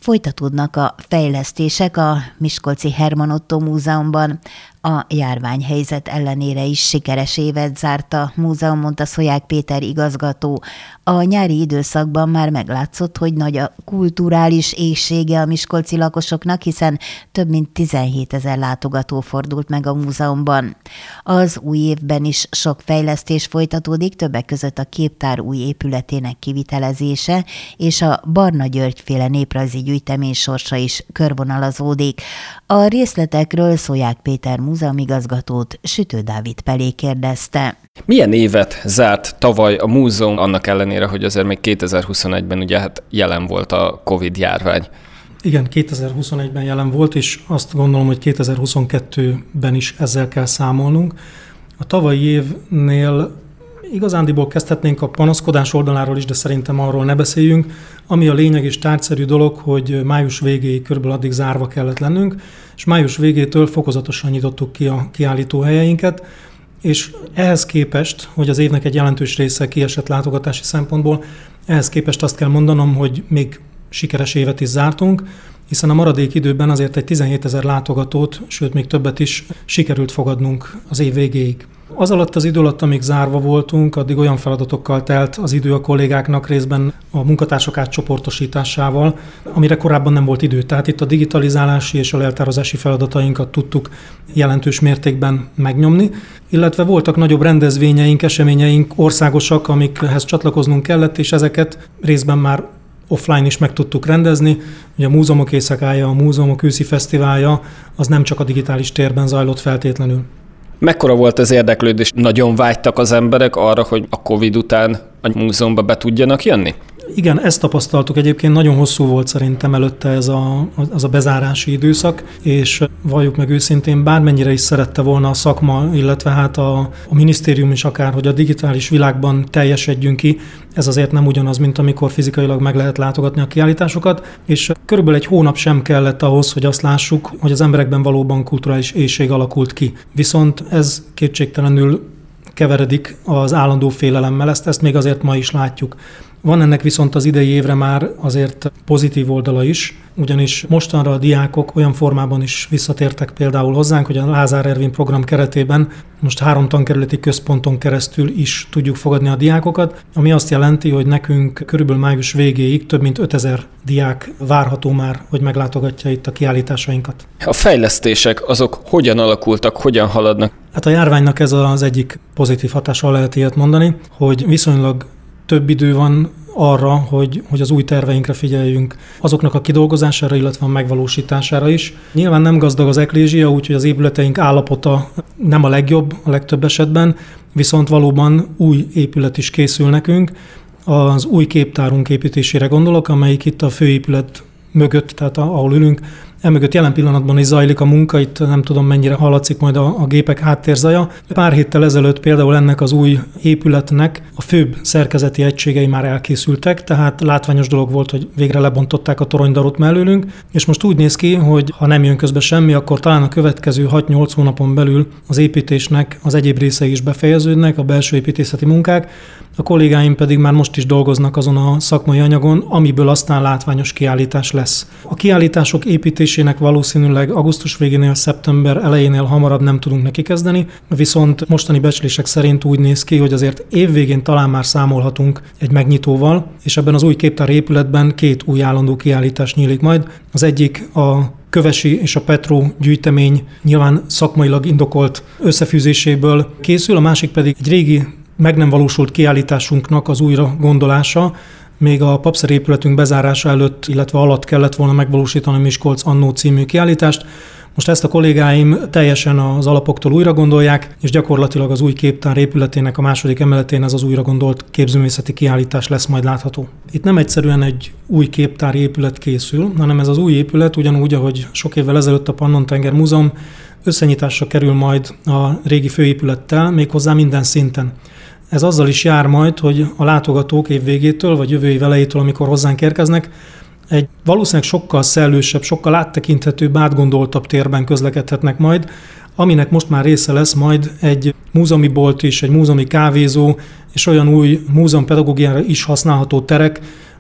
Folytatódnak a fejlesztések a Miskolci Herman Ottó Múzeumban. A járványhelyzet ellenére is sikeres évet zárt a múzeum, mondta Szolyák Péter igazgató. A nyári időszakban már meglátszott, hogy nagy a kulturális éhsége a miskolci lakosoknak, hiszen több mint 17 000 látogató fordult meg a múzeumban. Az új évben is sok fejlesztés folytatódik, többek között a képtár új épületének kivitelezése, és a Barna György-féle néprajzi gyűjtemény sorsa is körvonalazódik. A részletekről Szolyák Péter múzeumigazgatót Sütő Dávid Pelé kérdezte. Milyen évet zárt tavaly a múzeum, annak ellenére, hogy azért még 2021-ben ugye jelen volt a Covid-járvány? Igen, 2021-ben jelen volt, és azt gondolom, hogy 2022-ben is ezzel kell számolnunk. A tavalyi évnél igazándiból kezdhetnénk a panaszkodás oldaláról is, de szerintem arról ne beszéljünk. Ami a lényeg és tárgyszerű dolog, hogy május végéig körülbelül addig zárva kellett lennünk, és május végétől fokozatosan nyitottuk ki a kiállítóhelyeinket, és ehhez képest, hogy az évnek egy jelentős része kiesett látogatási szempontból, ehhez képest azt kell mondanom, hogy még sikeres évet is zártunk, hiszen a maradék időben azért egy 17 000 látogatót, sőt még többet is sikerült fogadnunk az év végéig. Az alatt az idő alatt, amíg zárva voltunk, addig olyan feladatokkal telt az idő a kollégáknak, részben a munkatársak átcsoportosításával, amire korábban nem volt idő. Tehát itt a digitalizálási és a leltározási feladatainkat tudtuk jelentős mértékben megnyomni, illetve voltak nagyobb rendezvényeink, eseményeink, országosak, amikhez csatlakoznunk kellett, és ezeket részben már offline is meg tudtuk rendezni. Ugye a Múzeumok Éjszakája, a Múzeumok Őszi Fesztiválja, az nem csak a digitális térben zajlott feltétlenül. Mekkora volt az érdeklődés? Nagyon vágytak az emberek arra, hogy a Covid után a múzeumba be tudjanak jönni? Igen, ezt tapasztaltuk. Egyébként nagyon hosszú volt szerintem előtte ez a bezárási időszak, és valljuk meg őszintén, bármennyire is szerette volna a szakma, illetve hát a minisztérium is akár, hogy a digitális világban teljesedjünk ki, ez azért nem ugyanaz, mint amikor fizikailag meg lehet látogatni a kiállításokat, és körülbelül egy hónap sem kellett ahhoz, hogy azt lássuk, hogy az emberekben valóban kulturális éhség alakult ki. Viszont ez kétségtelenül keveredik az állandó félelemmel, ezt még azért ma is látjuk. Van ennek viszont az idei évre már azért pozitív oldala is, ugyanis mostanra a diákok olyan formában is visszatértek például hozzánk, hogy a Lázár Ervin program keretében most 3 tankerületi központon keresztül is tudjuk fogadni a diákokat, ami azt jelenti, hogy nekünk körülbelül május végéig több mint 5000 diák várható már, hogy meglátogatja itt a kiállításainkat. A fejlesztések azok hogyan alakultak, hogyan haladnak? Hát a járványnak ez az egyik pozitív hatása, lehet ilyet mondani, hogy viszonylag több idő van arra, hogy az új terveinkre figyeljünk, azoknak a kidolgozására, illetve a megvalósítására is. Nyilván nem gazdag az eklézsia, úgyhogy az épületeink állapota nem a legjobb a legtöbb esetben, viszont valóban új épület is készül nekünk. Az új képtárunk építésére gondolok, amelyik itt a főépület mögött, tehát ahol ülünk, emögött jelen pillanatban is zajlik a munka, itt nem tudom mennyire hallatszik majd a gépek háttérzaja. Pár héttel ezelőtt például ennek az új épületnek a főbb szerkezeti egységei már elkészültek, tehát látványos dolog volt, hogy végre lebontották a toronydarut mellőlünk, és most úgy néz ki, hogy ha nem jön közbe semmi, akkor talán a következő 6-8 hónapon belül az építésnek az egyéb részei is befejeződnek, a belső építészeti munkák, a kollégáim pedig már most is dolgoznak azon a szakmai anyagon, amiből aztán látványos kiállítás lesz. A kiállítások építésének valószínűleg augusztus végénél, szeptember elejénél hamarabb nem tudunk neki kezdeni, viszont mostani becslések szerint úgy néz ki, hogy azért évvégén talán már számolhatunk egy megnyitóval, és ebben az új képtár épületben 2 új állandó kiállítás nyílik majd. Az egyik a Kövesi és a Petró gyűjtemény nyilván szakmailag indokolt összefűzéséből készül, a másik pedig egy régi meg nem valósult kiállításunknak az újra gondolása. Még a Papszer épületünk bezárása előtt, illetve alatt kellett volna megvalósítani a Miskolc Annó című kiállítást. Most ezt a kollégáim teljesen az alapoktól újra gondolják, és gyakorlatilag az új képtár épületének a második emeletén ez az újra gondolt képzőművészeti kiállítás lesz majd látható. Itt nem egyszerűen egy új képtári épület készül, hanem ez az új épület ugyanúgy, ahogy sok évvel ezelőtt a Pannon-tenger Múzeum összenyitásra kerül majd a régi főépülettel, méghozzá minden szinten. Ez azzal is jár majd, hogy a látogatók év végétől, vagy jövő év elejétől, amikor hozzánk érkeznek, egy valószínűleg sokkal szellősebb, sokkal áttekinthetőbb, átgondoltabb térben közlekedhetnek majd, aminek most már része lesz majd egy múzeumi bolt is, egy múzeumi kávézó, és olyan új múzeumpedagógiára is használható terek,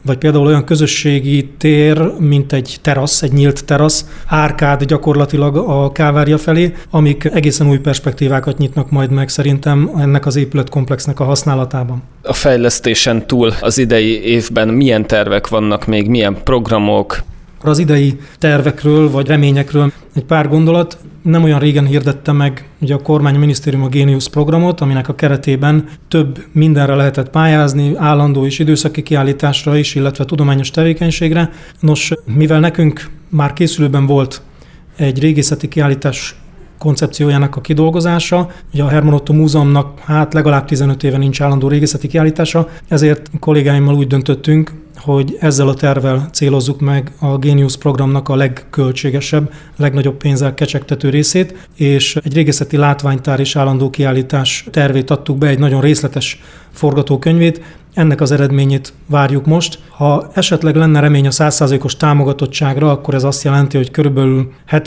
vagy például olyan közösségi tér, mint egy terasz, egy nyílt terasz, árkád gyakorlatilag a Kálvária felé, amik egészen új perspektívákat nyitnak majd meg szerintem ennek az épületkomplexnek a használatában. A fejlesztésen túl az idei évben milyen tervek vannak még, milyen programok? Az idei tervekről vagy reményekről egy pár gondolat. Nem olyan régen hirdette meg ugye a kormányminisztérium a Géniusz programot, aminek a keretében több mindenre lehetett pályázni, állandó és időszaki kiállításra is, illetve tudományos tevékenységre. Nos, mivel nekünk már készülőben volt egy régészeti kiállítás koncepciójának a kidolgozása. Ugye a Herman Otto Múzeumnak legalább 15 éve nincs állandó régészeti kiállítása, ezért kollégáimmal úgy döntöttünk, hogy ezzel a tervvel célozzuk meg a Géniusz programnak a legköltségesebb, legnagyobb pénzzel kecsegtető részét, és egy régészeti látványtár és állandó kiállítás tervét adtuk be, egy nagyon részletes forgatókönyvét. Ennek az eredményét várjuk most. Ha esetleg lenne remény a 100%-os támogatottságra, akkor ez azt jelenti, hogy körülbelül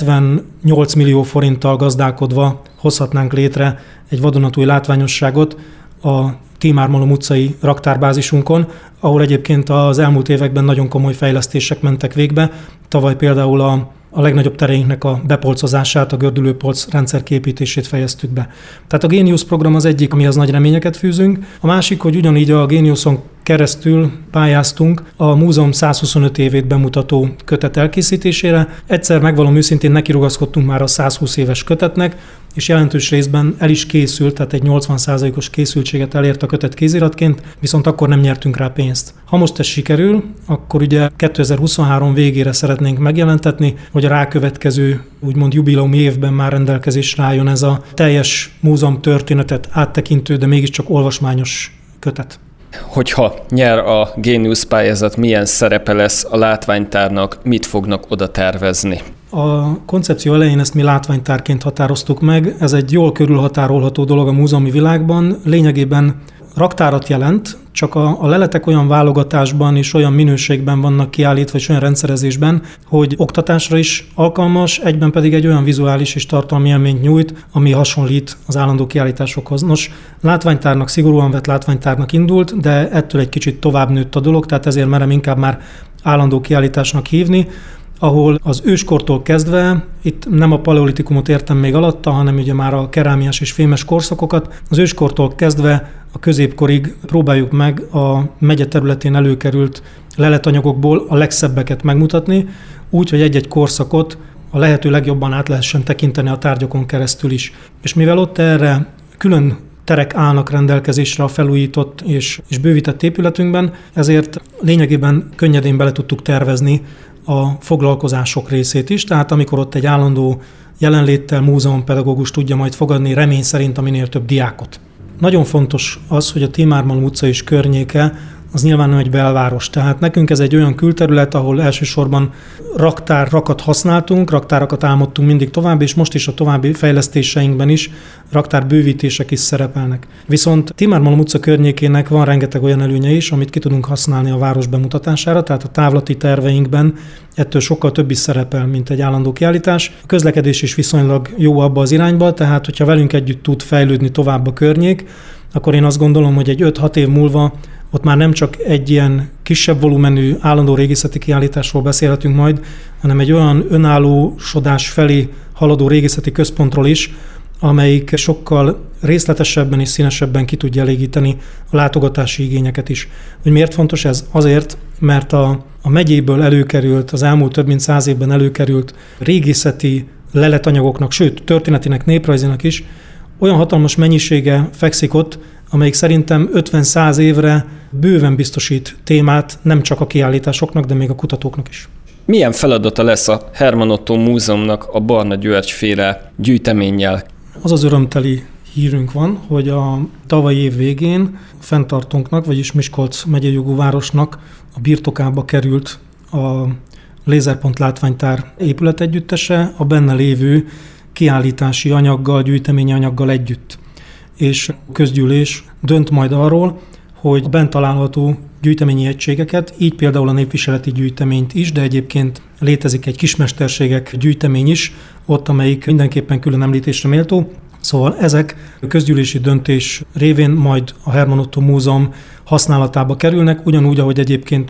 78 millió forinttal gazdálkodva hozhatnánk létre egy vadonatúj látványosságot a Tímármalom utcai raktárbázisunkon, ahol egyébként az elmúlt években nagyon komoly fejlesztések mentek végbe. Tavaly például a legnagyobb tereinknek a bepolcozását, a gördülőpolc rendszer kiépítését fejeztük be. Tehát a Géniusz program az egyik, amihez nagy reményeket fűzünk. A másik, hogy ugyanígy a Géniuszon keresztül pályáztunk a múzeum 125 évét bemutató kötet elkészítésére. Egyszer megvallom őszintén nekirugaszkodtunk már a 120 éves kötetnek, és jelentős részben el is készült, tehát egy 80%-os készültséget elért a kötet kéziratként, viszont akkor nem nyertünk rá pénzt. Ha most ez sikerül, akkor ugye 2023 végére szeretnénk megjelentetni, hogy a rákövetkező úgymond jubileumi évben már rendelkezésre álljon ez a teljes múzeum történetet áttekintő, de mégiscsak olvasmányos kötet. Hogyha nyer a Géniusz pályázat, milyen szerepe lesz a látványtárnak, mit fognak oda tervezni? A koncepció elején ezt mi látványtárként határoztuk meg, ez egy jól körülhatárolható dolog a múzeumi világban, lényegében raktárat jelent, csak a leletek olyan válogatásban és olyan minőségben vannak kiállítva, és olyan rendszerezésben, hogy oktatásra is alkalmas, egyben pedig egy olyan vizuális és tartalmi élményt nyújt, ami hasonlít az állandó kiállításokhoz. Nos, látványtárnak, szigorúan vett látványtárnak indult, de ettől egy kicsit tovább nőtt a dolog, tehát ezért merem inkább már állandó kiállításnak hívni, ahol az őskortól kezdve, itt nem a paleolitikumot értem még alatta, hanem ugye már a kerámiás és fémes korszakokat, az őskortól kezdve a középkorig próbáljuk meg a megye területén előkerült leletanyagokból a legszebbeket megmutatni, úgy, hogy egy-egy korszakot a lehető legjobban át lehessen tekinteni a tárgyakon keresztül is. És mivel ott erre külön terek állnak rendelkezésre a felújított és bővített épületünkben, ezért lényegében könnyedén bele tudtuk tervezni a foglalkozások részét is, tehát amikor ott egy állandó jelenléttel múzeumpedagógus tudja majd fogadni remény szerint a minél több diákot. Nagyon fontos az, hogy a Tímármalom utca és környéke az nyilván nem egy belváros. Tehát nekünk ez egy olyan külterület, ahol elsősorban raktárakat használtunk, raktárakat álmodtunk mindig tovább, és most is a további fejlesztéseinkben is raktárbővítések is szerepelnek. Viszont Tímármalom utca környékének van rengeteg olyan előnye is, amit ki tudunk használni a város bemutatására, tehát a távlati terveinkben ettől sokkal több is szerepel, mint egy állandó kiállítás. A közlekedés is viszonylag jó abba az irányba, tehát hogyha velünk együtt tud fejlődni tovább a környék, akkor én azt gondolom, hogy egy 5-6 év múlva ott már nem csak egy ilyen kisebb volumenű állandó régészeti kiállításról beszélhetünk majd, hanem egy olyan önállósodás felé haladó régészeti központról is, amelyik sokkal részletesebben és színesebben ki tudja elégíteni a látogatási igényeket is. Hogy miért fontos ez? Azért, mert a megyéből előkerült, az elmúlt több mint 100 évben előkerült régészeti leletanyagoknak, sőt, történetinek, néprajzinak is olyan hatalmas mennyisége fekszik ott, amelyik szerintem 50-100 évre bőven biztosít témát nem csak a kiállításoknak, de még a kutatóknak is. Milyen feladata lesz a Herman Otto Múzeumnak a Barna György-féle gyűjteménnyel? Az az örömteli hírünk van, hogy a tavalyi év végén a fenntartónknak, vagyis Miskolc megyei jogú városnak a birtokába került a Lézerpont látványtár épületegyüttese a benne lévő kiállítási anyaggal, gyűjteményi anyaggal együtt. És a közgyűlés dönt majd arról, hogy bent található gyűjteményi egységeket, így például a népviseleti gyűjteményt is, de egyébként létezik egy kismesterségek gyűjtemény is, ott, amelyik mindenképpen külön említésre méltó. Szóval ezek a közgyűlési döntés révén majd a Herman Otto Múzeum használatába kerülnek, ugyanúgy, ahogy egyébként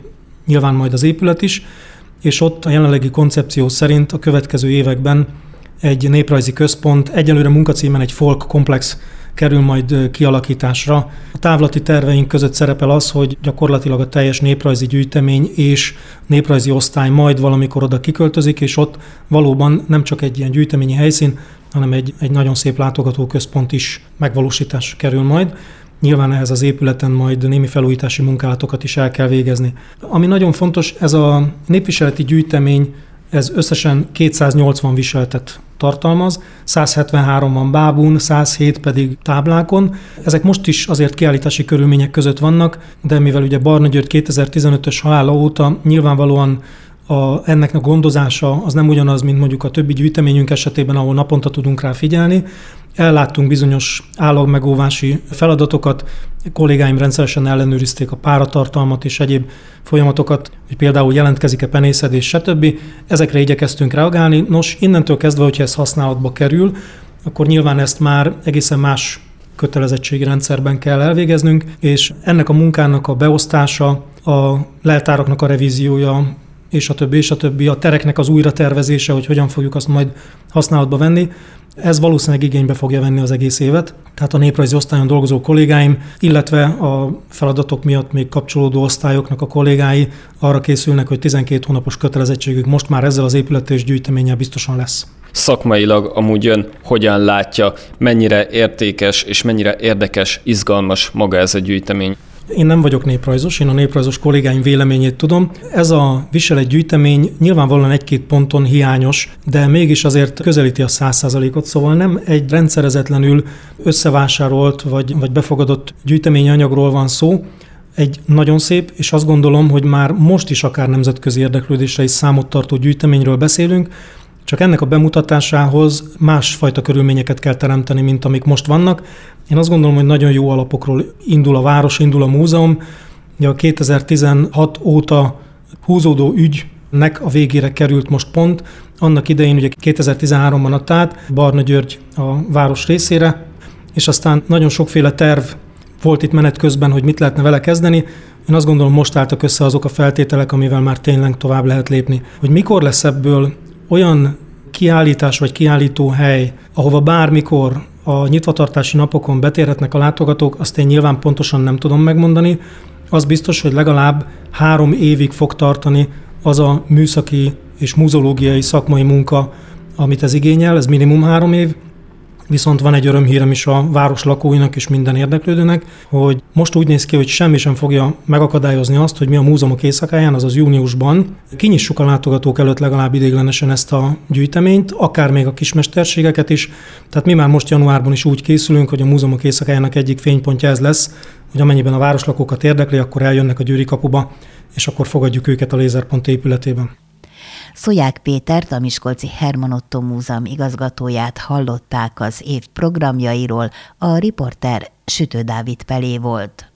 nyilván majd az épület is, és ott a jelenlegi koncepció szerint a következő években egy néprajzi központ, egyelőre munkacímen egy folk komplex kerül majd kialakításra. A távlati terveink között szerepel az, hogy gyakorlatilag a teljes néprajzi gyűjtemény és néprajzi osztály majd valamikor oda kiköltözik, és ott valóban nem csak egy ilyen gyűjteményi helyszín, hanem egy nagyon szép látogatóközpont is megvalósításra kerül majd. Nyilván ehhez az épületen majd némi felújítási munkálatokat is el kell végezni. Ami nagyon fontos, ez a népviseleti gyűjtemény, ez összesen 280 viseletet tartalmaz, 173 van bábún, 107 pedig táblákon. Ezek most is azért kiállítási körülmények között vannak, de mivel ugye Barna György 2015-ös halála óta nyilvánvalóan ennek a gondozása az nem ugyanaz, mint mondjuk a többi gyűjteményünk esetében, ahol naponta tudunk rá figyelni. Elláttunk bizonyos állagmegóvási feladatokat, kollégáim rendszeresen ellenőrizték a páratartalmat és egyéb folyamatokat, hogy például jelentkezik-e penészedés, stb. Ezekre igyekeztünk reagálni. Nos, innentől kezdve, hogyha ez használatba kerül, akkor nyilván ezt már egészen más kötelezettségi rendszerben kell elvégeznünk, és ennek a munkának a beosztása, a leltáraknak a revíziója, és a többi, a tereknek az újratervezése, hogy hogyan fogjuk azt majd használatba venni. Ez valószínűleg igénybe fogja venni az egész évet. Tehát a néprajzi osztályon dolgozó kollégáim, illetve a feladatok miatt még kapcsolódó osztályoknak a kollégái arra készülnek, hogy 12 hónapos kötelezettségük most már ezzel az épülettel és gyűjteménnyel biztosan lesz. Szakmailag amúgy ön hogyan látja, mennyire értékes és mennyire érdekes, izgalmas maga ez a gyűjtemény? Én nem vagyok néprajzos, én a néprajzos kollégáim véleményét tudom. Ez a viselet gyűjtemény nyilvánvalóan egy-két ponton hiányos, de mégis azért közelíti a 100%-ot, szóval nem egy rendszerezetlenül összevásárolt vagy befogadott gyűjteményanyagról van szó. Egy nagyon szép, és azt gondolom, hogy már most is akár nemzetközi érdeklődésre is számot tartó gyűjteményről beszélünk, csak ennek a bemutatásához másfajta körülményeket kell teremteni, mint amik most vannak. Én azt gondolom, hogy nagyon jó alapokról indul a város, indul a múzeum. A 2016 óta húzódó ügynek a végére került most pont. Annak idején ugye 2013-ban adta át Barna György a város részére, és aztán nagyon sokféle terv volt itt menet közben, hogy mit lehetne vele kezdeni. Én azt gondolom, most álltak össze azok a feltételek, amivel már tényleg tovább lehet lépni. Hogy mikor lesz ebből olyan kiállítás vagy kiállító hely, ahova bármikor a nyitvatartási napokon betérhetnek a látogatók, azt én nyilván pontosan nem tudom megmondani. Az biztos, hogy legalább 3 évig fog tartani az a műszaki és múzeológiai szakmai munka, amit ez igényel, ez minimum 3 év. Viszont van egy örömhírem is a város lakóinak és minden érdeklődőnek, hogy most úgy néz ki, hogy semmi sem fogja megakadályozni azt, hogy mi a múzeumok éjszakáján, azaz júniusban kinyissuk a látogatók előtt legalább ideiglenesen ezt a gyűjteményt, akár még a kismesterségeket is. Tehát mi már most januárban is úgy készülünk, hogy a múzeumok éjszakájának egyik fénypontja ez lesz, hogy amennyiben a városlakókat érdekli, akkor eljönnek a Győri kapuba, és akkor fogadjuk őket a Lézerpont épületében. Szolyák Pétert, a Miskolci Herman Otto Múzeum igazgatóját hallották az év programjairól, a riporter Sütő Dávid Pelé volt.